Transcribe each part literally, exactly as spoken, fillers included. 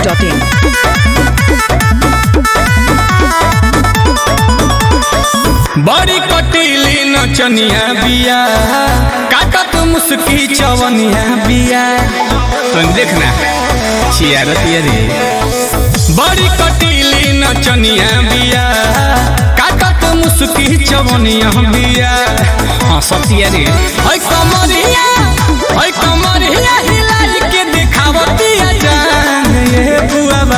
Dot in. बड़ी कटीली नचनिया बिया काटत मुस्की चवनिया बिया तुम देखना छियारतिया रे। बड़ी कटीली नचनिया बिया काटत मुस्की चवनिया बिया हाँ सतिया रे। ओए कमरिया ओए कमरिया हिलाई के दिखावतिया जान ये बुआबा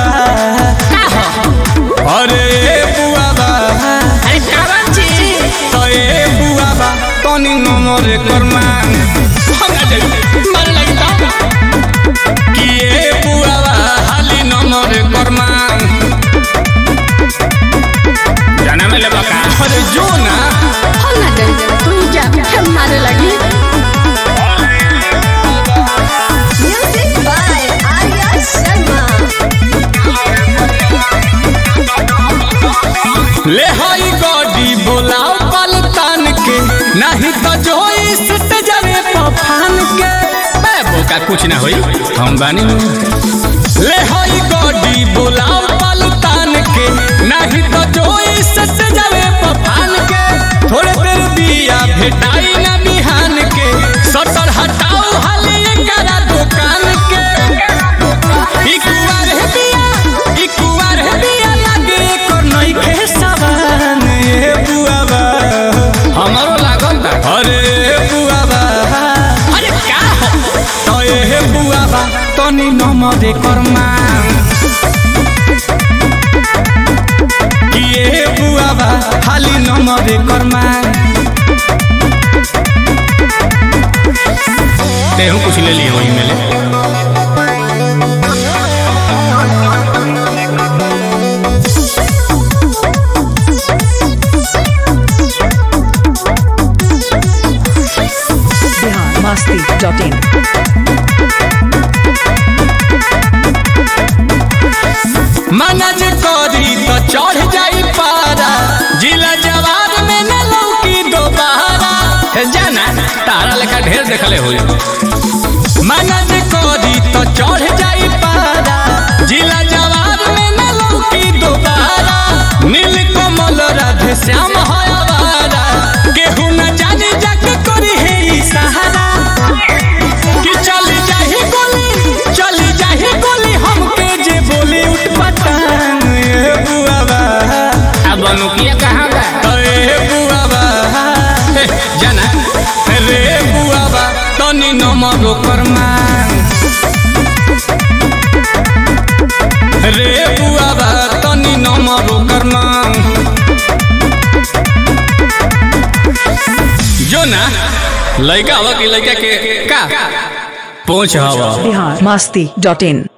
अरे बुआबा अरे कारण जी तो ये बुआबा तनी नमर करमान मार लगता कि ये बुआबा हाली नमर करमान जाना में लेबा का अरे जो ना हम ना दे तू जा हम मारे लगी। Music by Arya Sharma. ले हाई गॉडी बोलाओ पलतान के नहीं तो जो इस सजरे पफान के मैं बोका कुछ ना होई हम बानी। ले हाई गॉडी बोलाओ पलतान के नहीं तो जो इस सजरे पफान के थोड़े देर बिया भेटाई ना बिहान के सटर हटाओ हाले करा दुकान के ई कुवार है बिया ई कुवार है बिया लागे कर नई के सवान ये बुआबा हमारो लागल बा अरे बुआबा अरे का हो तो ये बुआबा तनी नमदे करमा कि ये बुआबा हाली नमदे करमा तेहू कुछ ले लियो वही मेले बिहार मस्ती डॉट इन। मना जे करी तो चढ़ जाई पारा जिला जवार में न लौकी दोबारा जाना तारा लेखा ढेर देखले हो। मना जे करी तो चढ़ जाई पारा जिला जवार में न लौकी दोबारा नील कमल राधे श्याम हयावारा केहू न जाने जाके करी है ई सहारा कि चली जाही गोली चली जाही गोली हमके जे बोली उठ पटान ये बुआबा अब अनुकिया कहाँ बा ए बुआबा जाना रे बुआबा तनी नमरो करमा रे बुआबा तनी नमरो करमा जो ना लड़का हवा की लड़का के का पहुंच हवा बिहार मस्ती डॉट इन।